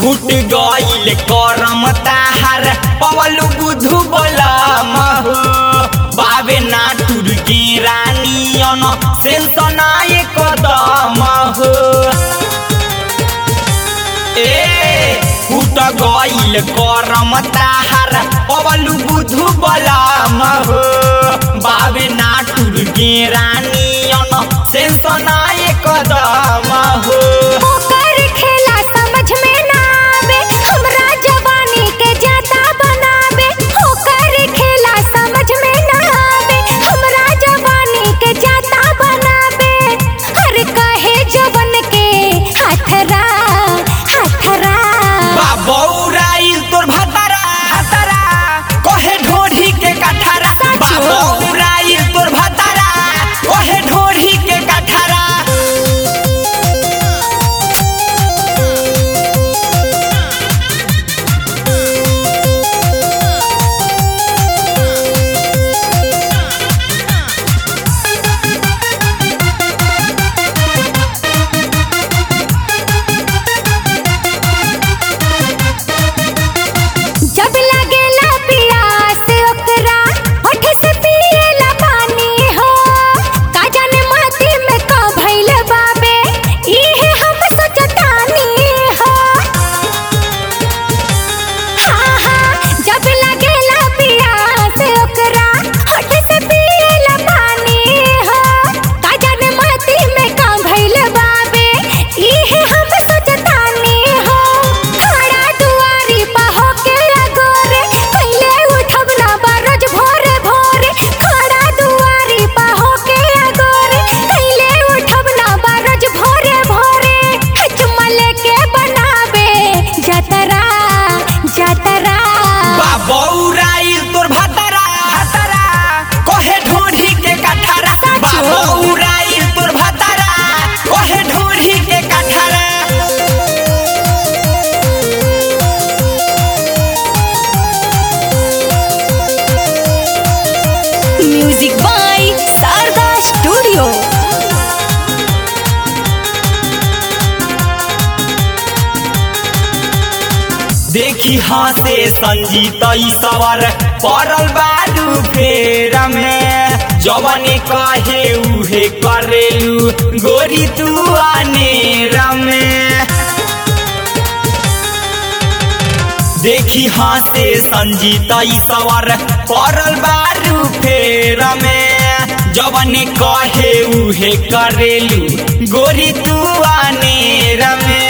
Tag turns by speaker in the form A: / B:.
A: फूट गईल करम ताहार पवलू बुधु बलम हो बाबे ना टुरगी रानियन सेंसना एक कदम हो फूट गईल करम ताहार पवलू बुधु बलम हो बाबे ना टुरगी रानियन सेंसना एक कदम हो
B: समझ में ना आवे हमरा जवानी के जाता बनावे ओकर खेला समझ में ना आवे हमरा जवानी के जाता बनावे हर कहे जवन के हथरा हथरा
A: बाबौराइल तोर भतरा हतरा कहे ढोढ़ी के कठरा बाबौराइल तोर भतरा कहे ढोढ़ी के कठरा
B: जब लगेला प्यास ओकरा होठ से पिएला पानी हो का जाने माटी में का भइल बाबे इहे हम सोचतानी हो हाँ हाँ जब लगेला प्यास ओकरा होठ से पिएला पानी हो का जाने माटी में का भइल बाबे इहे हम सोचतानी हो खड़ा दुआरी पा होके गोरे पहले उठब ना बारज भोरे भोरे खड़ा दुआरी पा होके गोरे पहले उठब ना बारज भोरे भोरे चुम्मा लेके बनावे जतरा जतरा
A: बाबौराइल तोर भतरा हतरा कहे ढोढ़ी के कठरा बाबौराइल तोर भतरा कहे ढोढ़ी के कठरा
B: म्यूजिक बाय शारदा स्टूडियो
A: देखी हंसे संजीत सवर पड़ल बालू फेर में जवने कहे उहे करेलू गोरी तू अनेर में देखी हंसे संजीत सवर पड़ल बालू फेर में जवने कहे उहे करेलू गोरी तू अनेर में